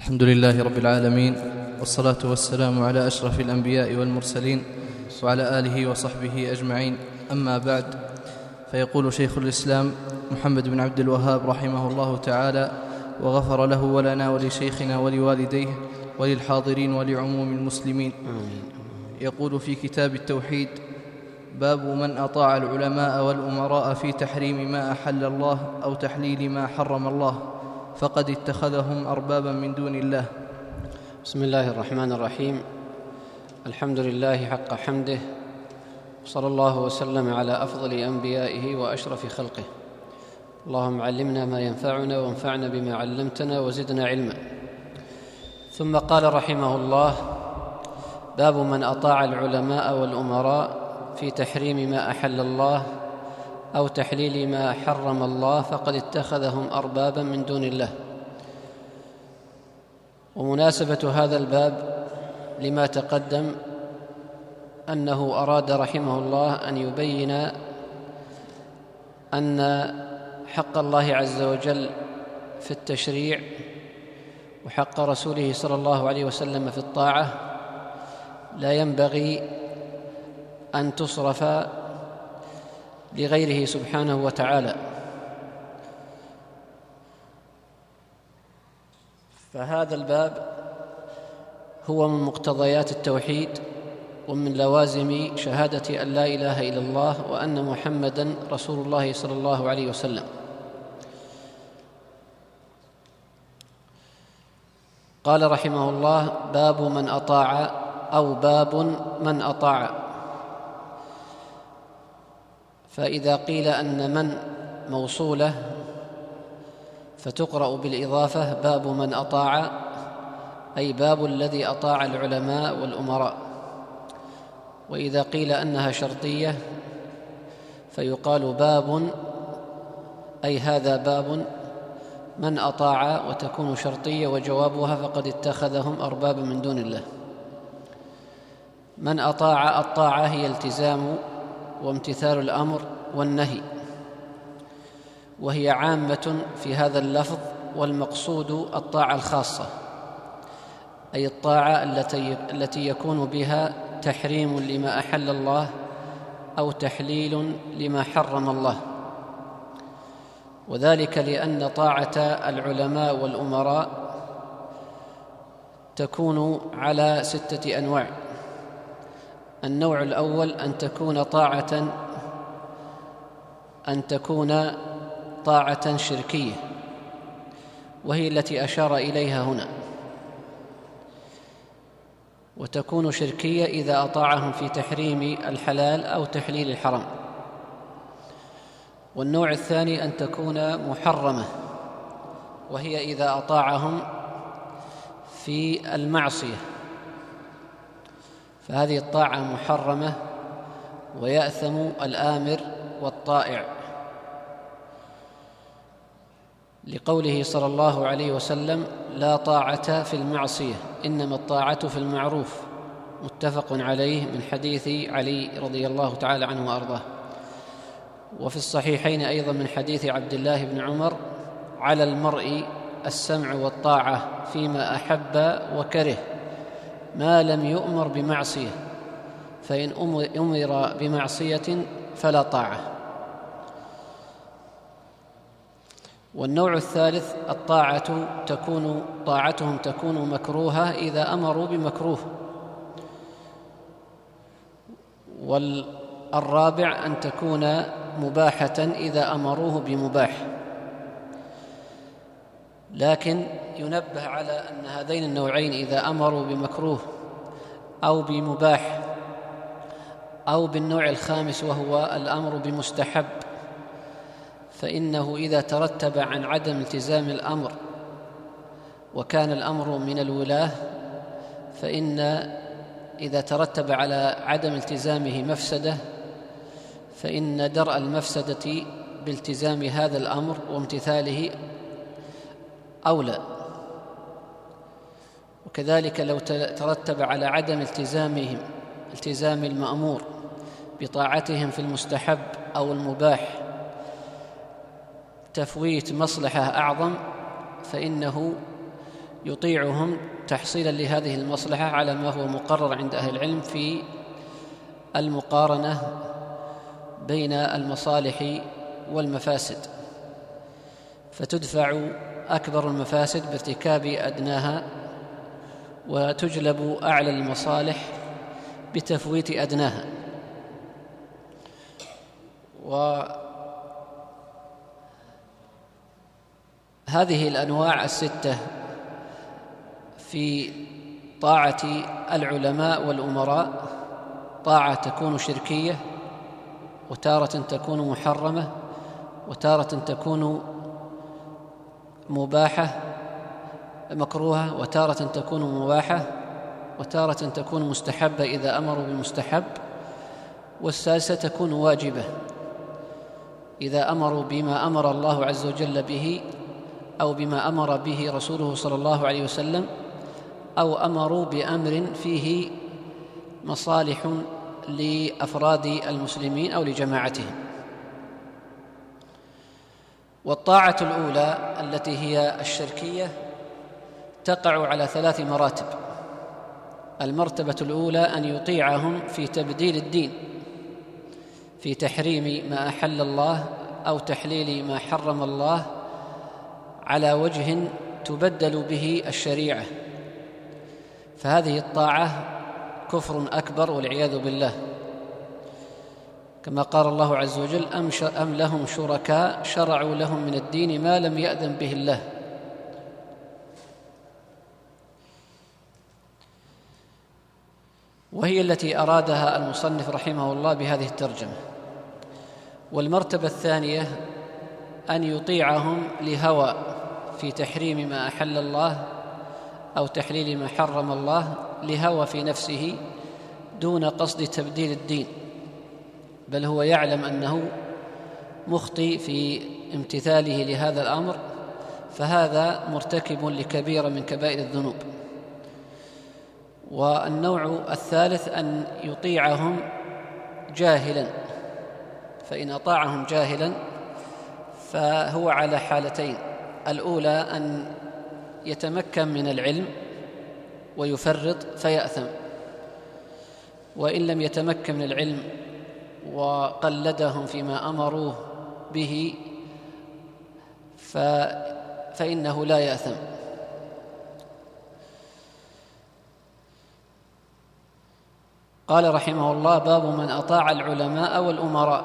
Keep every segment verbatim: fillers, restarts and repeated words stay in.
الحمد لله رب العالمين، والصلاة والسلام على أشرف الأنبياء والمرسلين وعلى آله وصحبه أجمعين. أما بعد، فيقول شيخ الإسلام محمد بن عبد الوهاب رحمه الله تعالى وغفر له ولنا ولشيخنا ولوالديه وللحاضرين ولعموم المسلمين، يقول في كتاب التوحيد: باب من أطاع العلماء والأمراء في تحريم ما أحل الله أو تحليل ما حرم الله فقد اتخذهم أربابا من دون الله. بسم الله الرحمن الرحيم. الحمد لله حق حمده، صلى الله وسلم على أفضل أنبيائه وأشرف خلقه. اللهم علمنا ما ينفعنا وانفعنا بما علمتنا وزدنا علما. ثم قال رحمه الله: باب من أطاع العلماء والأمراء في تحريم ما أحل الله أو تحليل ما حرم الله فقد اتخذهم أربابا من دون الله. ومناسبة هذا الباب لما تقدم أنه أراد رحمه الله أن يبين أن حق الله عز وجل في التشريع وحق رسوله صلى الله عليه وسلم في الطاعة لا ينبغي أن تصرف لغيره سبحانه وتعالى. فهذا الباب هو من مقتضيات التوحيد ومن لوازم شهادة أن لا إله إلا الله وأن محمدًا رسول الله صلى الله عليه وسلم. قال رحمه الله: باب من أطاع أو باب من أطاع. فإذا قيل أن من موصولة فتقرأ بالإضافة باب من أطاع، أي باب الذي أطاع العلماء والأمراء. وإذا قيل أنها شرطية فيقال باب، أي هذا باب من أطاع، وتكون شرطية وجوابها فقد اتخذهم أربابا من دون الله. من أطاع، الطاعة هي التزام وامتثال الأمر والنهي، وهي عامة في هذا اللفظ، والمقصود الطاعة الخاصة، أي الطاعة التي التي يكون بها تحريم لما أحل الله أو تحليل لما حرم الله. وذلك لأن طاعة العلماء والأمراء تكون على ستة أنواع. النوع الأول أن تكون طاعة أن تكون طاعة شركية، وهي التي أشار إليها هنا، وتكون شركية إذا أطاعهم في تحريم الحلال أو تحليل الحرام. والنوع الثاني أن تكون محرمة، وهي إذا أطاعهم في المعصية، فهذه الطاعة محرمة ويأثم الآمر والطائع، لقوله صلى الله عليه وسلم: لا طاعة في المعصية إنما الطاعة في المعروف، متفق عليه، من حديث علي رضي الله تعالى عنه وأرضاه. وفي الصحيحين أيضا من حديث عبد الله بن عمر: على المرء السمع والطاعة فيما أحب وكره ما لم يؤمر بمعصية، فإن أمر بمعصية فلا طاعة. والنوع الثالث الطاعة تكون طاعتهم تكون مكروهة إذا أمروا بمكروه. والرابع أن تكون مباحة إذا أمروه بمباح. لكن ينبه على أن هذين النوعين إذا أمروا بمكروه أو بمباح أو بالنوع الخامس وهو الأمر بمستحب، فإنه إذا ترتب عن عدم التزام الأمر وكان الأمر من الولاة، فإن إذا ترتب على عدم التزامه مفسدة، فإن درء المفسدة بالتزام هذا الأمر وامتثاله أولى. وكذلك لو ترتب على عدم التزامهم التزام المأمور بطاعتهم في المستحب أو المباح تفويت مصلحة أعظم، فإنه يطيعهم تحصيلا لهذه المصلحة على ما هو مقرر عند أهل العلم في المقارنة بين المصالح والمفاسد، فتدفع أكبر المفاسد بارتكاب أدناها، وتجلب أعلى المصالح بتفويت أدناها. وهذه الأنواع الستة في طاعة العلماء والأمراء طاعة تكون شركية، وتارة تكون محرمة، وتارة تكون مباحة مكروهة، وتارة تكون مباحة، وتارة تكون مستحبة إذا أمروا بمستحب، والسادسة تكون واجبة إذا أمروا بما أمر الله عز وجل به، أو بما أمر به رسوله صلى الله عليه وسلم، أو أمروا بأمر فيه مصالح لأفراد المسلمين أو لجماعتهم. والطاعة الأولى التي هي الشركية تقع على ثلاث مراتب. المرتبة الأولى أن يطيعهم في تبديل الدين، في تحريم ما أحل الله أو تحليل ما حرم الله على وجه تبدل به الشريعة، فهذه الطاعة كفر أكبر والعياذ بالله، كما قال الله عز وجل: أم لهم شركاء شرعوا لهم من الدين ما لم يأذن به الله. وهي التي أرادها المصنف رحمه الله بهذه الترجمة. والمرتبة الثانية أن يطيعهم لهوى في تحريم ما أحل الله أو تحليل ما حرم الله، لهوى في نفسه دون قصد تبديل الدين، بل هو يعلم أنه مخطئ في امتثاله لهذا الأمر، فهذا مرتكب لكبيرة من كبائر الذنوب. والنوع الثالث أن يطيعهم جاهلا، فإن أطاعهم جاهلا فهو على حالتين: الأولى أن يتمكن من العلم ويفرط فيأثم، وإن لم يتمكن من العلم وقلدهم فيما أمروه به فإنه لا يأثم. قال رحمه الله: باب من أطاع العلماء والأمراء.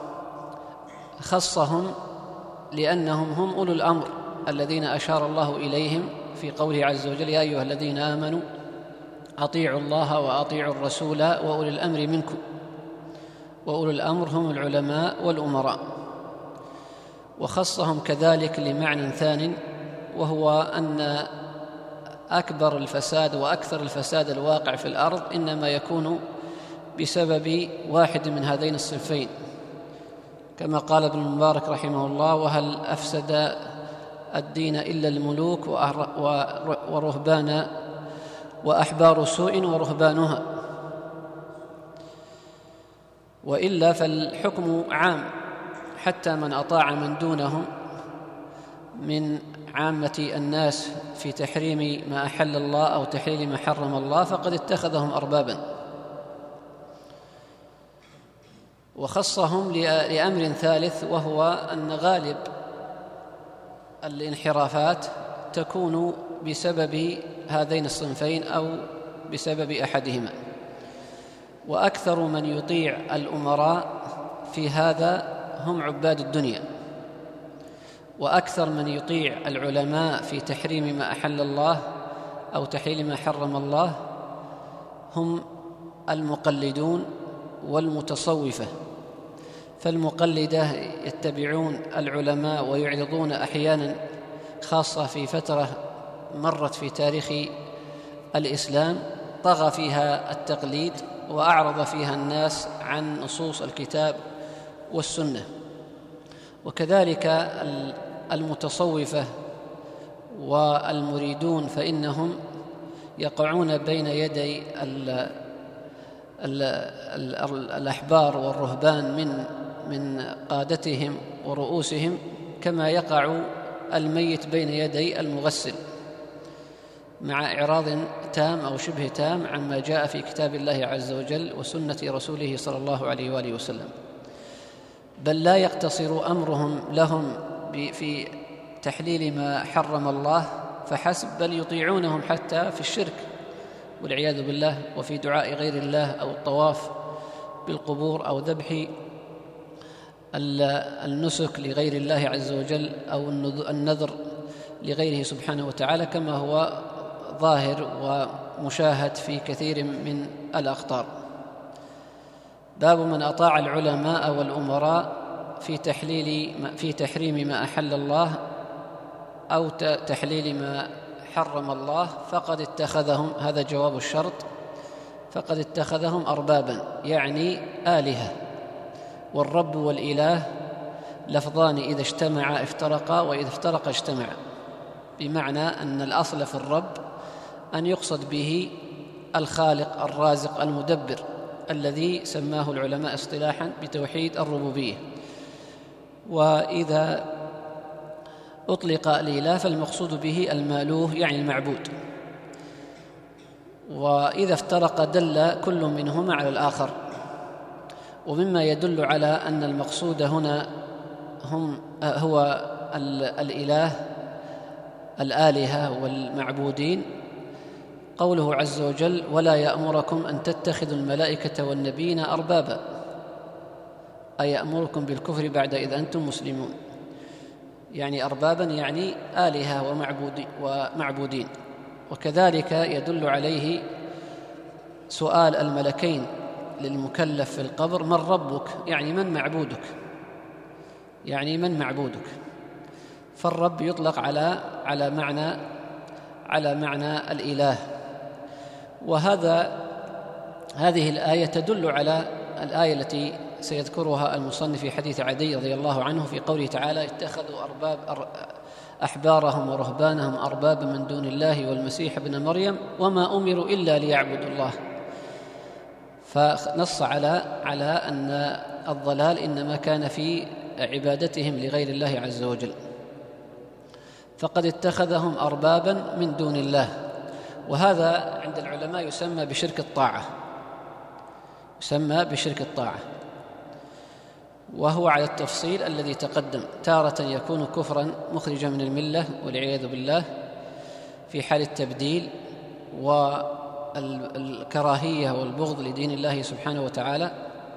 خصهم لأنهم هم أولو الأمر الذين أشار الله إليهم في قوله عز وجل: يا أيها الذين آمنوا أطيعوا الله وأطيعوا الرسول وأولي الأمر منكم. وأولو الأمر هم العلماء والأمراء. وخصهم كذلك لمعنى ثان، وهو أن أكبر الفساد وأكثر الفساد الواقع في الأرض إنما يكون بسبب واحد من هذين الصنفين، كما قال ابن المبارك رحمه الله: وهل أفسد الدين إلا الملوك ورهبان وأحبار سوء ورهبانها. وإلا فالحكم عام، حتى من أطاع من دونهم من عامة الناس في تحريم ما أحل الله أو تحليل ما حرم الله فقد اتخذهم أربابا. وخصهم لأمر ثالث، وهو أن غالب الانحرافات تكون بسبب هذين الصنفين أو بسبب أحدهما. وأكثر من يطيع الأمراء في هذا هم عباد الدنيا، وأكثر من يطيع العلماء في تحريم ما أحل الله أو تحليل ما حرم الله هم المقلدون والمتصوفة. فالمقلدة يتبعون العلماء ويعرضون أحيانا، خاصة في فترة مرت في تاريخ الإسلام طغى فيها التقليد وأعرض فيها الناس عن نصوص الكتاب والسنة. وكذلك المتصوفة والمريدون فإنهم يقعون بين يدي ال ال ال الأحبار والرهبان من من قادتهم ورؤوسهم، كما يقع الميت بين يدي المغسل. مع إعراض تام أو شبه تام عما جاء في كتاب الله عز وجل وسنة رسوله صلى الله عليه وآله وسلم، بل لا يقتصر أمرهم لهم في تحليل ما حرم الله فحسب، بل يطيعونهم حتى في الشرك والعياذ بالله، وفي دعاء غير الله أو الطواف بالقبور أو ذبح النسك لغير الله عز وجل أو النذر لغيره سبحانه وتعالى، كما هو ظاهر ومشاهد في كثير من الأقطار. باب من أطاع العلماء والأمراء في تحليل في تحريم ما أحل الله أو تحليل ما حرم الله فقد اتخذهم، هذا جواب الشرط، فقد اتخذهم أربابا يعني آلهة. والرب والإله لفظان إذا اجتمعا افترقا وإذا افترقا اجتمعا، بمعنى أن الأصل في الرب أن يقصد به الخالق الرازق المدبر الذي سماه العلماء اصطلاحا بتوحيد الربوبية. وإذا أطلق الإله فالمقصود به المألوه يعني المعبود. وإذا افترق دل كل منهما على الآخر. ومما يدل على أن المقصود هنا هم هو الإله الآلهة والمعبودين قوله عز وجل: ولا يأمركم أن تتخذوا الملائكة والنبيين أربابا، أي يأمركم بالكفر بعد إذ أنتم مسلمون، يعني أربابا يعني آلهة ومعبودين. وكذلك يدل عليه سؤال الملكين للمكلف في القبر: من ربك؟ يعني من معبودك، يعني من معبودك. فالرب يطلق على على معنى على معنى الإله. وهذا هذه الآية تدل على الآية التي سيذكرها المصنف في حديث عدي رضي الله عنه في قوله تعالى: اتخذوا أرباب أحبارهم ورهبانهم أربابا من دون الله والمسيح ابن مريم وما أمروا إلا ليعبدوا الله. فنص على على أن الضلال إنما كان في عبادتهم لغير الله عز وجل. فقد اتخذهم أربابا من دون الله، وهذا عند العلماء يسمى بشرك الطاعة، يسمى بشرك الطاعة، وهو على التفصيل الذي تقدم. تارة يكون كفرا مخرجا من الملة والعياذ بالله في حال التبديل والكراهية والبغض لدين الله سبحانه وتعالى،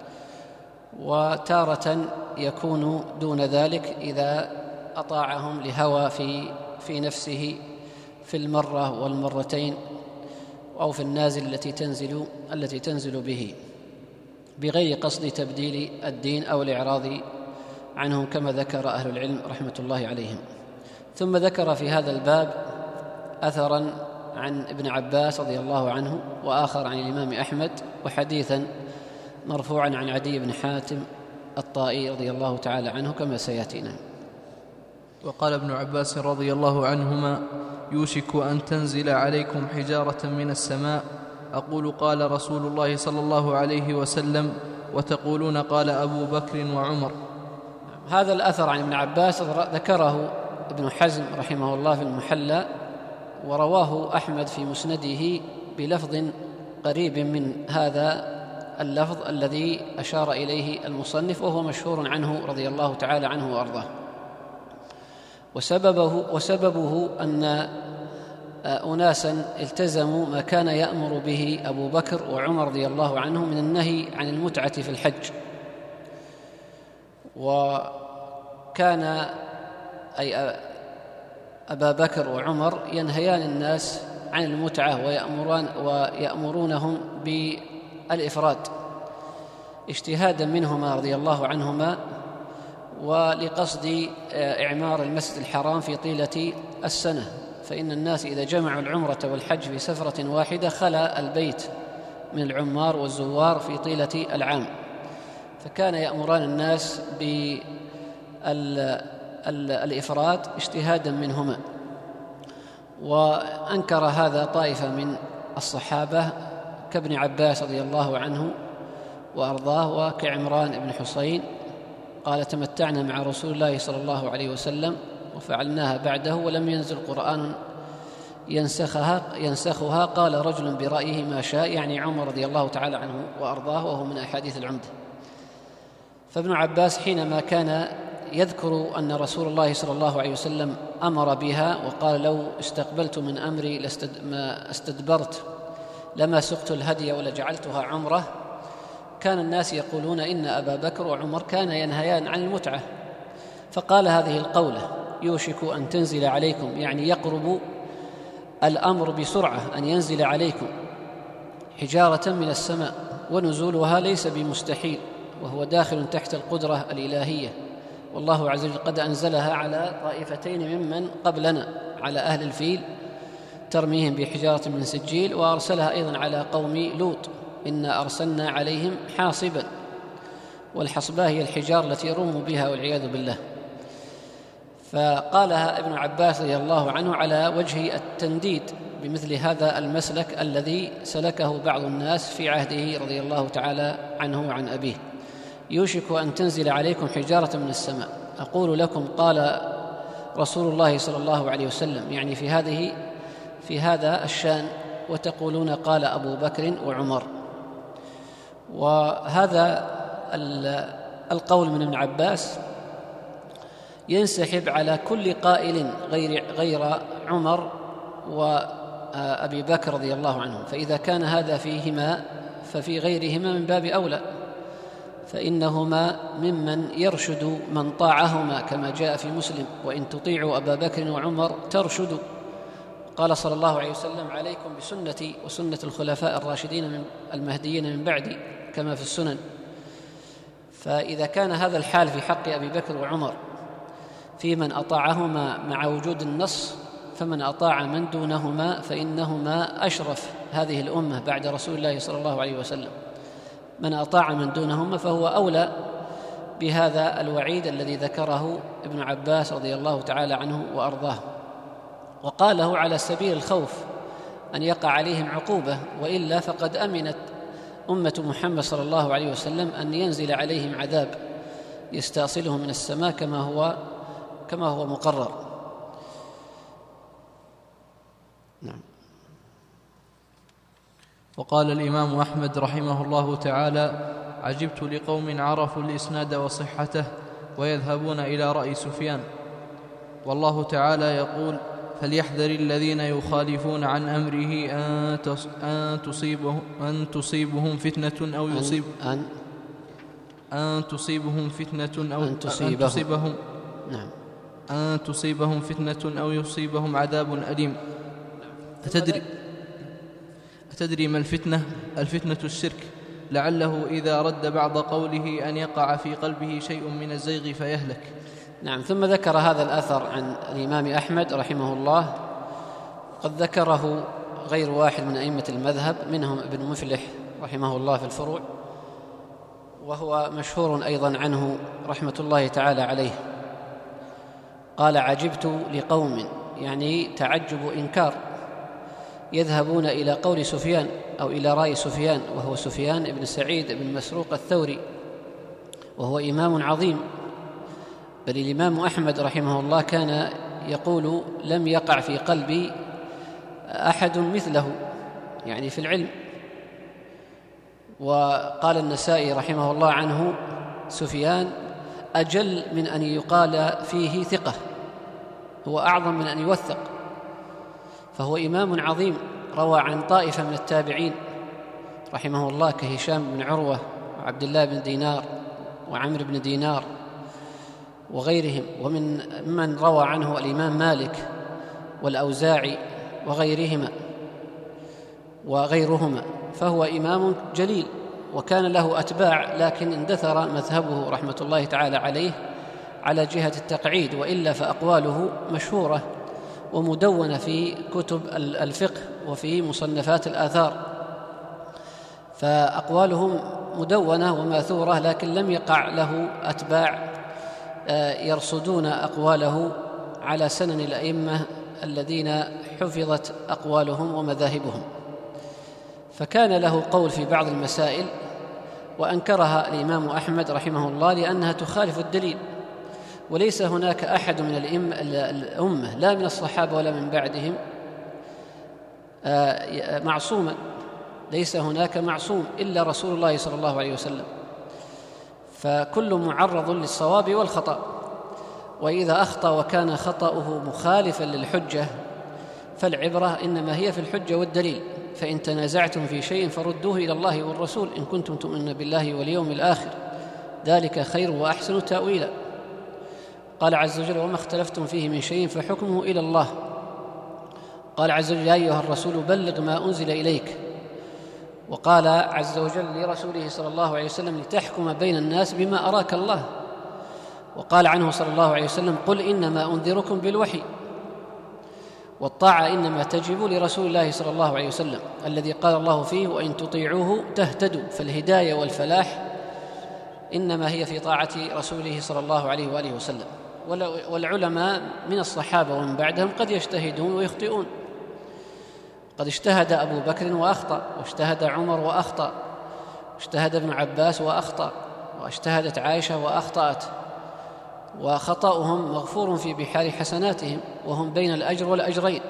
وتارة يكون دون ذلك إذا أطاعهم لهوى في في نفسه في المرة والمرتين أو في النازل التي تنزل التي تنزل به بغير قصد تبديل الدين أو الإعراض عنه، كما ذكر أهل العلم رحمة الله عليهم. ثم ذكر في هذا الباب أثرا عن ابن عباس رضي الله عنه، وآخر عن الإمام أحمد، وحديثا مرفوعا عن عدي بن حاتم الطائي رضي الله تعالى عنه كما سيأتينا. وقال ابن عباس رضي الله عنهما: يوشك أن تنزل عليكم حجارة من السماء، أقول قال رسول الله صلى الله عليه وسلم، وتقولون قال أبو بكر وعمر. هذا الأثر عن ابن عباس ذكره ابن حزم رحمه الله في المحلى، ورواه أحمد في مسنده بلفظ قريب من هذا اللفظ الذي أشار إليه المصنف، وهو مشهور عنه رضي الله تعالى عنه وأرضاه. وسببه, وسببه أن أناسا التزموا ما كان يأمر به أبو بكر وعمر رضي الله عنهم من النهي عن المتعة في الحج. وكان أي أبا بكر وعمر ينهيان الناس عن المتعة ويأمرون ويأمرونهم بالإفراد اجتهادا منهما رضي الله عنهما، ولقصد إعمار المسجد الحرام في طيلة السنة، فإن الناس إذا جمعوا العمرة والحج في سفرة واحدة خلا البيت من العمار والزوار في طيلة العام، فكان يأمران الناس بالإفراد اجتهادا منهما. وأنكر هذا طائفة من الصحابة كابن عباس رضي الله عنه وأرضاه وكعمران بن حسين، قال: تمتعنا مع رسول الله صلى الله عليه وسلم وفعلناها بعده ولم ينزل قرآن ينسخها, ينسخها قال رجل برأيه ما شاء، يعني عمر رضي الله تعالى عنه وأرضاه، وهو من أحاديث العمدة. فابن عباس حينما كان يذكر أن رسول الله صلى الله عليه وسلم أمر بها وقال لو استقبلت من أمري لاستد... ما استدبرت لما سقت الهدي ولجعلتها عمرة، كان الناس يقولون إن أبا بكر وعمر كان ينهيان عن المتعة، فقال هذه القولة يوشك أن تنزل عليكم، يعني يقرب الأمر بسرعة أن ينزل عليكم حجارة من السماء، ونزولها ليس بمستحيل، وهو داخل تحت القدرة الإلهية، والله عز وجل قد أنزلها على طائفتين ممن قبلنا، على أهل الفيل ترميهم بحجارة من سجيل، وأرسلها أيضا على قوم لوط إنا أرسلنا عليهم حاصبا، والحصبة هي الحجار التي يرموا بها والعياذ بالله. فقالها ابن عباس رضي الله عنه على وجه التنديد بمثل هذا المسلك الذي سلكه بعض الناس في عهده رضي الله تعالى عنه وعن أبيه. يوشك أن تنزل عليكم حجارة من السماء، أقول لكم قال رسول الله صلى الله عليه وسلم، يعني في هذه في هذا الشان، وتقولون قال أبو بكر وعمر. وهذا القول من ابن عباس ينسحب على كل قائل غير غير عمر وأبي بكر رضي الله عنهم، فإذا كان هذا فيهما ففي غيرهما من باب أولى، فإنهما ممن يرشد من طاعهما، كما جاء في مسلم وإن تطيعوا أبا بكر وعمر ترشدوا. قال صلى الله عليه وسلم عليكم بسنتي وسنة الخلفاء الراشدين من المهديين من بعدي، كما في السنن. فإذا كان هذا الحال في حق أبي بكر وعمر في من أطاعهما مع وجود النص، فمن أطاع من دونهما فإنهما أشرف هذه الأمة بعد رسول الله صلى الله عليه وسلم. من أطاع من دونهما فهو أولى بهذا الوعيد الذي ذكره ابن عباس رضي الله تعالى عنه وأرضاه، وقاله على سبيل الخوف أن يقع عليهم عقوبة، وإلا فقد أمنت أمة محمد صلى الله عليه وسلم أن ينزل عليهم عذاب يستأصله من السماء كما هو كما هو مقرر. نعم. وقال الإمام أحمد رحمه الله تعالى: عجبت لقوم عرفوا الإسناد وصحته ويذهبون إلى رأي سفيان. والله تعالى يقول: فليحذر الذين يخالفون عن أمره أن تصيبهم أن تصيبهم فتنة أو يصيب أن أن تصيبهم فتنة أو أن تصيبهم, أن تصيبهم نعم أن تصيبهم فتنة أو يصيبهم عذاب أليم. أتدري أتدري ما الفتنة؟ الفتنة الشرك، لعله إذا رد بعض قوله أن يقع في قلبه شيء من الزيغ فيهلك. نعم. ثم ذكر هذا الأثر عن الإمام أحمد رحمه الله، قد ذكره غير واحد من أئمة المذهب، منهم ابن مفلح رحمه الله في الفروع، وهو مشهور أيضا عنه رحمة الله تعالى عليه. قال: عجبت لقوم، يعني تعجب إنكار، يذهبون إلى قول سفيان أو إلى رأي سفيان، وهو سفيان بن سعيد بن مسروق الثوري، وهو إمام عظيم. بل الإمام أحمد رحمه الله كان يقول: لم يقع في قلبي أحد مثله، يعني في العلم. وقال النسائي رحمه الله عنه: سفيان أجل من أن يقال فيه ثقة، هو أعظم من أن يوثق، فهو إمام عظيم روى عن طائفة من التابعين رحمه الله كهشام بن عروة وعبد الله بن دينار وعمر بن دينار وغيرهم، ومن من روى عنه الإمام مالك والأوزاعي وغيرهما وغيرهما فهو إمام جليل، وكان له أتباع، لكن اندثر مذهبه رحمة الله تعالى عليه على جهة التقعيد، وإلا فأقواله مشهورة ومدونة في كتب الفقه وفي مصنفات الآثار، فأقوالهم مدونة وماثورة، لكن لم يقع له أتباع يرصدون أقواله على سنن الأئمة الذين حفظت أقوالهم ومذاهبهم. فكان له قول في بعض المسائل وأنكرها الإمام أحمد رحمه الله لأنها تخالف الدليل، وليس هناك أحد من الأمة لا من الصحابة ولا من بعدهم معصوما، ليس هناك معصوم إلا رسول الله صلى الله عليه وسلم، فكل معرض للصواب والخطأ. وإذا أخطأ وكان خطأه مخالفا للحجة فالعبرة إنما هي في الحجة والدليل. فإن تنازعتم في شيء فردوه إلى الله والرسول إن كنتم تؤمنون بالله واليوم الآخر، ذلك خير وأحسن تأويلا. قال عز وجل: وما اختلفتم فيه من شيء فحكمه إلى الله. قال عز وجل: يا أيها الرسول بلغ ما أنزل إليك. وقال عز وجل لرسوله صلى الله عليه وسلم: لتحكم بين الناس بما أراك الله. وقال عنه صلى الله عليه وسلم: قل إنما أنذركم بالوحي. والطاعة إنما تجب لرسول الله صلى الله عليه وسلم الذي قال الله فيه: وإن تطيعوه تهتدوا. فالهداية والفلاح إنما هي في طاعة رسوله صلى الله عليه وآله وسلم. والعلماء من الصحابة ومن بعدهم قد يجتهدون ويخطئون. قد اجتهد أبو بكر وأخطأ، واجتهد عمر وأخطأ، واجتهد ابن عباس وأخطأ، واجتهدت عائشة وأخطأت، وخطأهم مغفور في بحار حسناتهم، وهم بين الأجر والأجرين.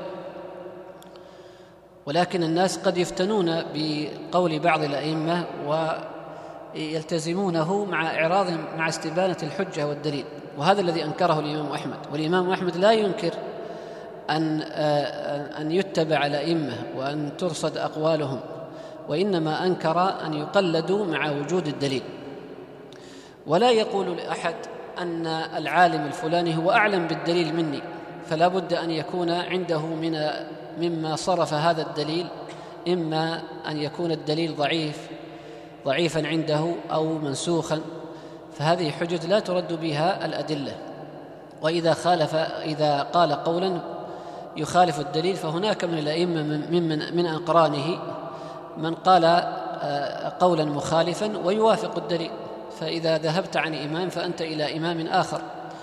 ولكن الناس قد يفتنون بقول بعض الأئمة ويلتزمونه مع إعراض مع استبانة الحجة والدليل، وهذا الذي أنكره الإمام أحمد. والإمام أحمد لا ينكر أن أن يتبع الأئمة وأن ترصد أقوالهم، وإنما أنكر أن يقلدوا مع وجود الدليل. ولا يقول لأحد أن العالم الفلاني هو أعلم بالدليل مني، فلا بد أن يكون عنده من مما صرف هذا الدليل، إما أن يكون الدليل ضعيف ضعيفا عنده أو منسوخا، فهذه حجج لا ترد بها الأدلة. وإذا خالف إذا قال قولا يخالف الدليل فهناك من الأئمة من من أقرانه من قال قولا مخالفا ويوافق الدليل، فإذا ذهبت عن إمام فأنت إلى إمام آخر.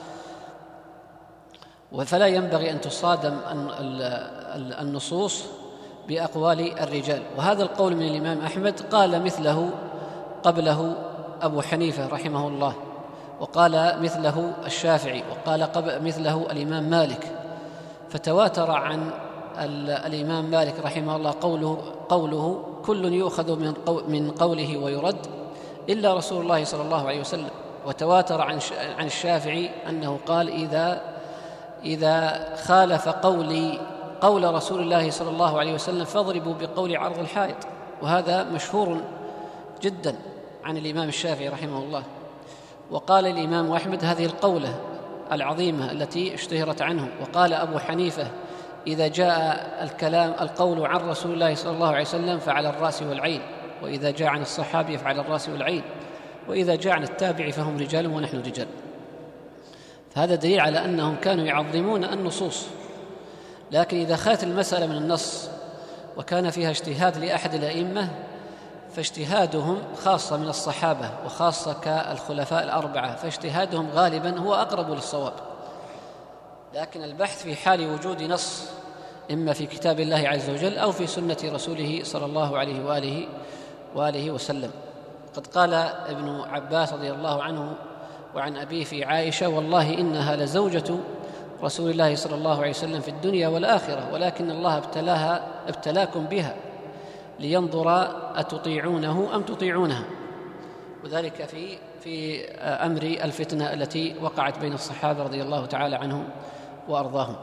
فلا ينبغي أن تصادم النصوص بأقوال الرجال. وهذا القول من الإمام أحمد قال مثله قبله أبو حنيفة رحمه الله، وقال مثله الشافعي، وقال مثله الإمام مالك. فتواتر عن الإمام مالك رحمه الله قوله, قوله كل يؤخذ من, من قوله ويرد إلا رسول الله صلى الله عليه وسلم. وتواتر عن عن الشافعي أنه قال إذا إذا خالف قولي قول رسول الله صلى الله عليه وسلم فاضربوا بقول عرض الحائط. وهذا مشهور جدا عن الإمام الشافعي رحمه الله. وقال الإمام أحمد هذه القولة العظيمة التي اشتهرت عنه. وقال أبو حنيفة إذا جاء الكلام القول عن رسول الله صلى الله عليه وسلم فعلى الرأس والعين، وإذا جاء عن الصحابي فعلى الرأس والعين، وإذا جاء عن التابع فهم رجال ونحن رجال. فهذا دليل على أنهم كانوا يعظمون النصوص. لكن إذا خلت المسألة من النص وكان فيها اجتهاد لأحد الأئمة فاجتهادهم خاصة من الصحابة وخاصة كالخلفاء الأربعة، فاجتهادهم غالبا هو أقرب للصواب. لكن البحث في حال وجود نص إما في كتاب الله عز وجل أو في سنة رسوله صلى الله عليه وآله وآله وسلم. قد قال ابن عباس رضي الله عنه وعن أبيه في عائشة: والله إنها لزوجة رسول الله صلى الله عليه وسلم في الدنيا والآخرة، ولكن الله ابتلاها ابتلاكم بها لينظر أتطيعونه أم تطيعونها. وذلك في في أمر الفتنة التي وقعت بين الصحابة رضي الله تعالى عنهم وأرضاهم.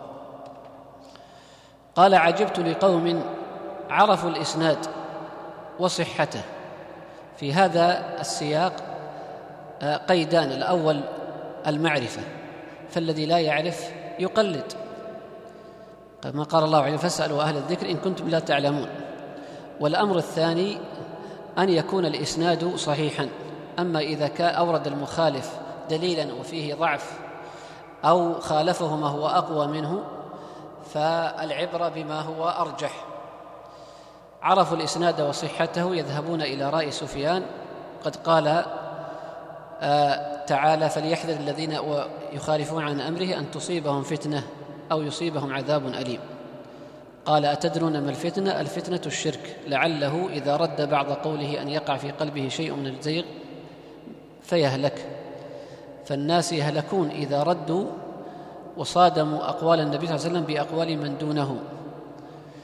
قال: عجبت لقوم عرفوا الإسناد وصحته. في هذا السياق قيدان: الأول المعرفة، فالذي لا يعرف يقلد، كما قال الله عليه: فاسألوا أهل الذكر إن كنتم لا تعلمون. والأمر الثاني أن يكون الإسناد صحيحا. أما إذا كان أورد المخالف دليلا وفيه ضعف أو خالفه ما هو أقوى منه فالعبرة بما هو أرجح. عرفوا الإسناد وصحته يذهبون إلى رأي سفيان، قد قال آه تعالى: فليحذر الذين يخالفون عن أمره أن تصيبهم فتنة أو يصيبهم عذاب أليم. قال: أتدرون ما الفتنة؟ الفتنة الشرك، لعله إذا رد بعض قوله أن يقع في قلبه شيء من الزيغ فيهلك. فالناس يهلكون إذا ردوا وصادموا أقوال النبي صلى الله عليه وسلم بأقوال من دونه.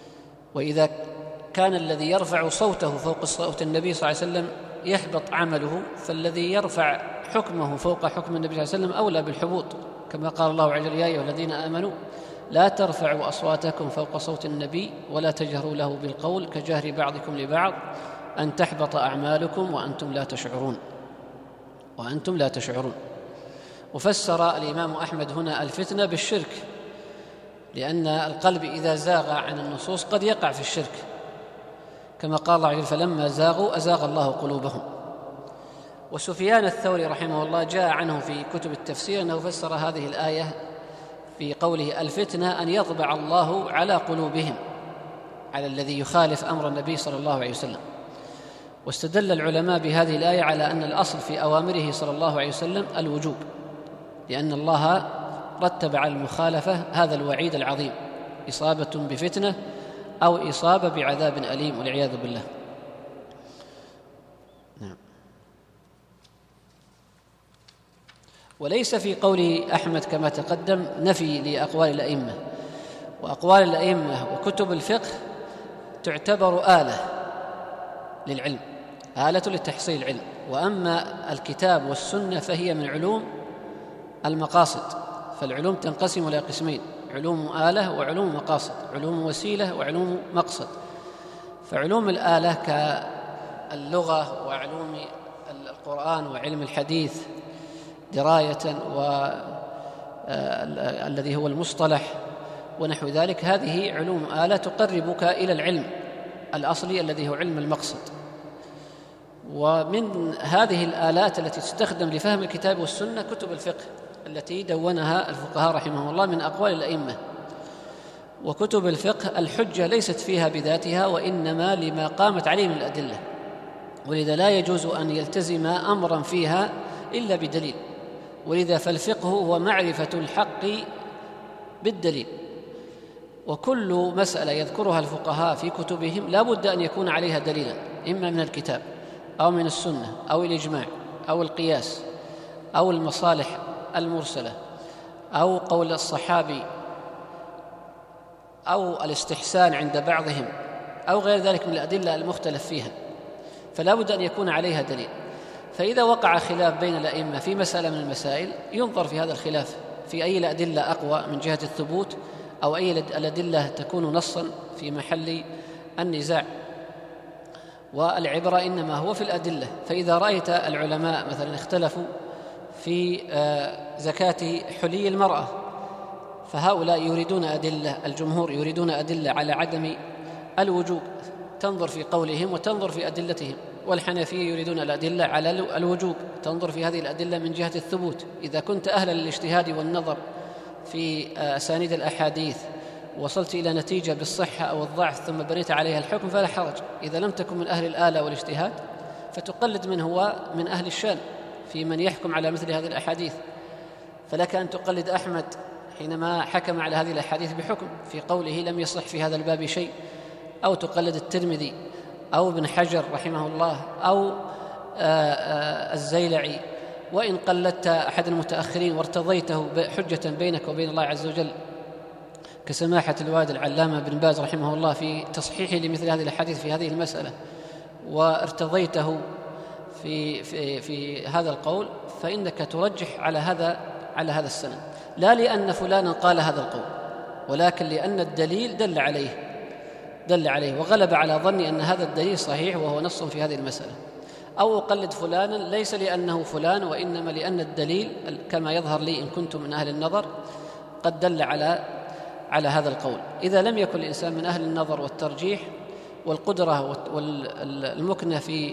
وإذا كان الذي يرفع صوته فوق صوت النبي صلى الله عليه وسلم يحبط عمله، فالذي يرفع حكمه فوق حكم النبي صلى الله عليه وسلم أولى بالحبوط، كما قال الله عز وجل: يا أيها الذين آمنوا لا ترفعوا أصواتكم فوق صوت النبي ولا تجهروا له بالقول كجهر بعضكم لبعض أن تحبط أعمالكم وأنتم لا تشعرون وأنتم لا تشعرون. وفسر الإمام أحمد هنا الفتنة بالشرك، لأن القلب إذا زاغ عن النصوص قد يقع في الشرك، كما قال الله عز وجل: فلما زاغوا أزاغ الله قلوبهم. وسفيان الثوري رحمه الله جاء عنه في كتب التفسير أنه فسر هذه الآية في قوله: الفتنة أن يطبع الله على قلوبهم، على الذي يخالف أمر النبي صلى الله عليه وسلم. واستدل العلماء بهذه الآية على أن الأصل في أوامره صلى الله عليه وسلم الوجوب، لأن الله رتب على المخالفة هذا الوعيد العظيم: إصابة بفتنة أو إصابة بعذاب أليم والعياذ بالله. نعم. وليس في قول أحمد كما تقدم نفي لأقوال الأئمة، وأقوال الأئمة وكتب الفقه تعتبر آلة للعلم، آلة لتحصيل العلم. وأما الكتاب والسنة فهي من علوم المقاصد، فالعلوم تنقسم إلى قسمين: علوم آلة وعلوم مقاصد، علوم وسيلة وعلوم مقصد. فعلوم الآلة كاللغة وعلوم القرآن وعلم الحديث دراية والذي هو المصطلح ونحو ذلك، هذه علوم آلة تقربك إلى العلم الأصلي الذي هو علم المقصد. ومن هذه الآلات التي تستخدم لفهم الكتاب والسنة كتب الفقه التي دونها الفقهاء رحمهم الله من أقوال الأئمة. وكتب الفقه الحجة ليست فيها بذاتها، وإنما لما قامت عليه من الأدلة، ولذا لا يجوز أن يلتزم أمرا فيها إلا بدليل. ولذا فالفقه هو معرفة الحق بالدليل، وكل مسألة يذكرها الفقهاء في كتبهم لا بد أن يكون عليها دليلا، إما من الكتاب أو من السنة أو الإجماع أو القياس أو المصالح المرسلة أو قول الصحابي أو الاستحسان عند بعضهم أو غير ذلك من الأدلة المختلف فيها، فلا بد أن يكون عليها دليل. فإذا وقع خلاف بين الأئمة في مسألة من المسائل ينظر في هذا الخلاف في أي الأدلة أقوى من جهة الثبوت، أو أي الأدلة تكون نصا في محل النزاع. والعبرة إنما هو في الأدلة. فإذا رأيت العلماء مثلا اختلفوا في زكاة حلي المرأة، فهؤلاء يريدون أدلة، الجمهور يريدون أدلة على عدم الوجوب، تنظر في قولهم وتنظر في أدلتهم. والحنفية يريدون الأدلة على الوجوب، تنظر في هذه الأدلة من جهة الثبوت. إذا كنت أهلا للاجتهاد والنظر في أسانيد الأحاديث وصلت إلى نتيجة بالصحة أو الضعف ثم بنيت عليها الحكم فلا حرج. إذا لم تكن من أهل الآلة والاجتهاد فتقلد من هو من أهل الشان في من يحكم على مثل هذه الأحاديث. فلك أن تقلد أحمد حينما حكم على هذه الأحاديث بحكم في قوله لم يصح في هذا الباب شيء، أو تقلد الترمذي أو ابن حجر رحمه الله أو الزيلعي، وإن قلدت أحد المتأخرين وارتضيته حجة بينك وبين الله عز وجل كسماحة الوالد العلامة بن باز رحمه الله في تصحيحه لمثل هذه الأحاديث في هذه المسألة، وارتضيته في في في هذا القول، فإنك ترجح على هذا على هذا السند، لا لأن فلانا قال هذا القول، ولكن لأن الدليل دل عليه دل عليه وغلب على ظني أن هذا الدليل صحيح وهو نص في هذه المسألة. أو أقلد فلانا ليس لأنه فلان، وإنما لأن الدليل كما يظهر لي إن كنت من أهل النظر قد دل على على هذا القول. إذا لم يكن الإنسان من أهل النظر والترجيح والقدرة والمكنة في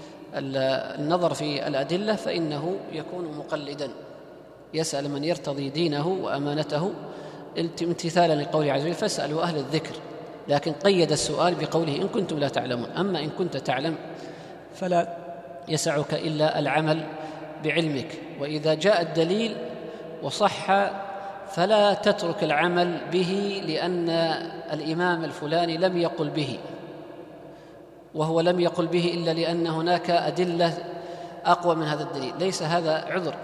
النظر في الأدلة فإنه يكون مقلدا، يسأل من يرتضي دينه وأمانته امتثالا لقوله عز وجل فاسألوا أهل الذكر، لكن قيد السؤال بقوله إن كنتم لا تعلمون. أما إن كنت تعلم فلا يسعك إلا العمل بعلمك، وإذا جاء الدليل وصح فلا تترك العمل به لأن الإمام الفلاني لم يقل به، وهو لم يقل به إلا لأن هناك أدلة أقوى من هذا الدليل، ليس هذا عذر،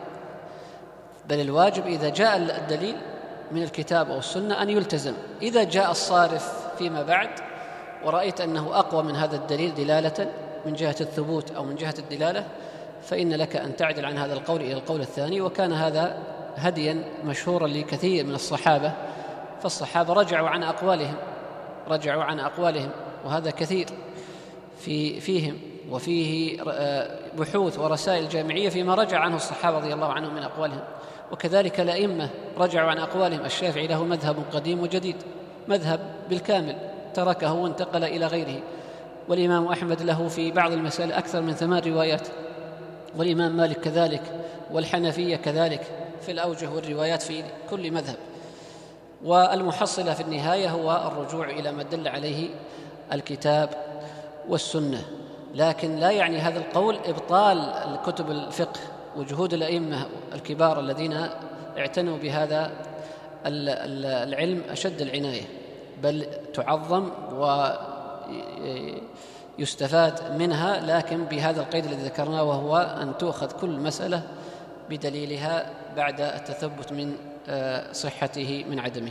بل الواجب إذا جاء الدليل من الكتاب أو السنة أن يلتزم. إذا جاء الصارف فيما بعد ورأيت أنه أقوى من هذا الدليل دلالة من جهة الثبوت أو من جهة الدلالة، فإن لك أن تعدل عن هذا القول إلى القول الثاني. وكان هذا هديا مشهورا لكثير من الصحابة، فالصحابة رجعوا عن أقوالهم رجعوا عن أقوالهم وهذا كثير في فيهم، وفيه بحوث ورسائل جامعية فيما رجع عنه الصحابة رضي الله عنهم من أقوالهم. وكذلك الأئمة رجعوا عن أقوالهم. الشافعي له مذهب قديم وجديد، مذهب بالكامل تركه وانتقل إلى غيره، والإمام أحمد له في بعض المسائل أكثر من ثمان روايات، والإمام مالك كذلك، والحنفية كذلك في الأوجه والروايات في كل مذهب. والمحصلة في النهاية هو الرجوع إلى ما دل عليه الكتاب والسنة. لكن لا يعني هذا القول إبطال الكتب الفقه وجهود الأئمة الكبار الذين اعتنوا بهذا العلم أشد العناية، بل تعظم ويستفاد منها، لكن بهذا القيد الذي ذكرناه، وهو أن تؤخذ كل مسألة بدليلها بعد التثبت من صحته من عدمها.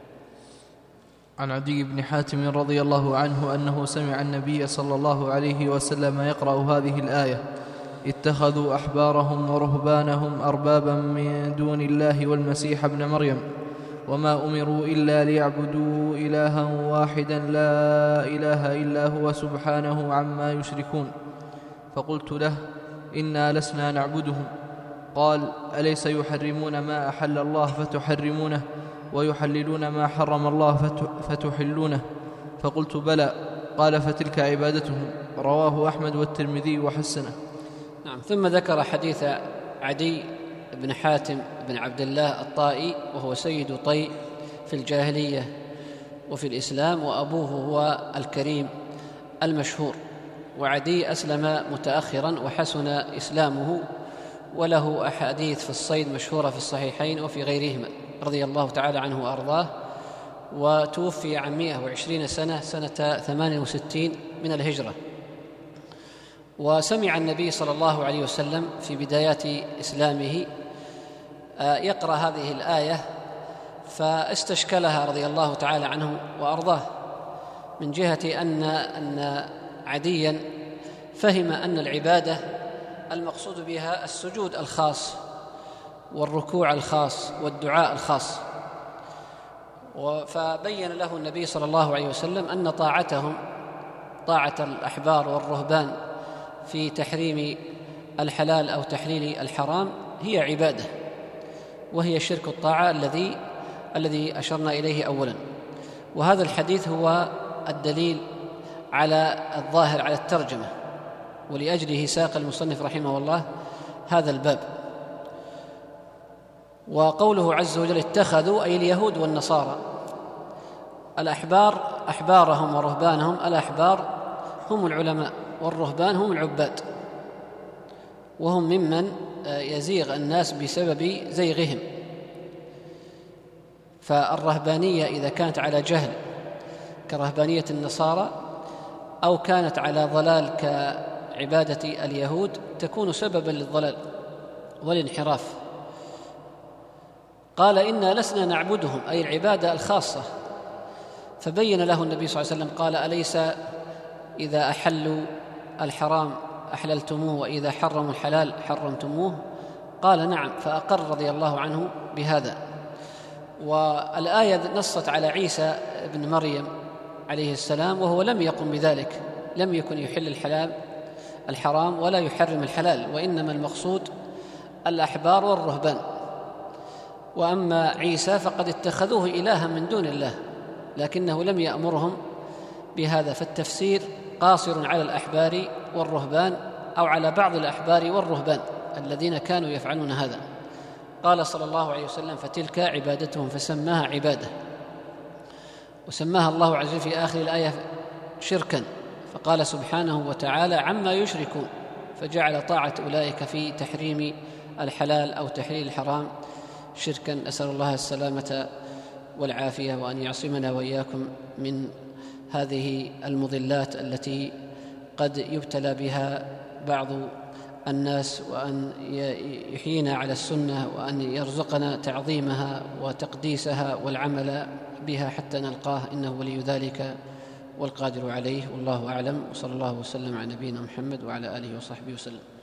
عن عدي بن حاتم رضي الله عنه أنه سمع النبي صلى الله عليه وسلم يقرأ هذه الآية: اتخذوا أحبارهم ورهبانهم أربابا من دون الله والمسيح ابن مريم وما أمروا إلا ليعبدوا إلها واحدا لا إله إلا هو سبحانه عما يشركون. فقلت له: إنا لسنا نعبدهم. قال: أليس يحرمون ما أحل الله فتحرمونه ويحللون ما حرم الله فتحلونه؟ فقلت: بلى. قال: فتلك عبادتهم. رواه أحمد والترمذي وحسنه. نعم. ثم ذكر حديث عدي بن حاتم بن عبد الله الطائي، وهو سيد طي في الجاهلية وفي الإسلام، وأبوه هو الكريم المشهور. وعدي أسلم متأخرا وحسن إسلامه، وله أحاديث في الصيد مشهورة في الصحيحين وفي غيرهما رضي الله تعالى عنه وأرضاه. وتوفي عن مئة وعشرين سنة سنة ثمان وستين من الهجرة. وسمع النبي صلى الله عليه وسلم في بدايات إسلامه يقرأ هذه الآية، فاستشكلها رضي الله تعالى عنه وأرضاه، من جهة أن أن عديا فهم أن العبادة المقصود بها السجود الخاص والركوع الخاص والدعاء الخاص. فبين له النبي صلى الله عليه وسلم أن طاعتهم، طاعة الأحبار والرهبان في تحريم الحلال أو تحليل الحرام، هي عبادة، وهي شرك الطاعة الذي الذي أشرنا إليه أولا. وهذا الحديث هو الدليل على الظاهر على الترجمة، ولأجله ساق المصنف رحمه الله هذا الباب. وقوله عز وجل اتخذوا، أي اليهود والنصارى الأحبار أحبارهم ورهبانهم. الأحبار هم العلماء، والرهبان هم العباد، وهم ممن يزيغ الناس بسبب زيغهم. فالرهبانية إذا كانت على جهل كرهبانية النصارى، أو كانت على ضلال كعبادة اليهود، تكون سببا للضلال والانحراف. قال: إنا لسنا نعبدهم، أي العبادة الخاصة. فبين له النبي صلى الله عليه وسلم قال: أليس إذا أحلوا الحرام أحللتموه وإذا حرموا الحلال حرمتموه؟ قال: نعم. فأقر رضي الله عنه بهذا. والآية نصت على عيسى بن مريم عليه السلام، وهو لم يقم بذلك، لم يكن يحل الحلال الحرام ولا يحرم الحلال، وإنما المقصود الأحبار والرهبان. وأما عيسى فقد اتخذوه إلها من دون الله، لكنه لم يأمرهم بهذا. فالتفسير قاصر على الأحبار والرهبان، أو على بعض الأحبار والرهبان الذين كانوا يفعلون هذا. قال صلى الله عليه وسلم: فتلك عبادتهم، فسماها عبادة. وسماها الله عز وجل في آخر الآية شركا، فقال سبحانه وتعالى: عما يشركون، فجعل طاعة أولئك في تحريم الحلال أو تحليل الحرام شركا. أسأل الله السلامة والعافية، وأن يعصمنا وإياكم من هذه المضلات التي قد يبتلى بها بعض الناس، وأن يحيينا على السنة، وأن يرزقنا تعظيمها وتقديسها والعمل بها حتى نلقاه، إنه ولي ذلك والقادر عليه، والله أعلم. وصلى الله وسلم على نبينا محمد وعلى آله وصحبه وسلم.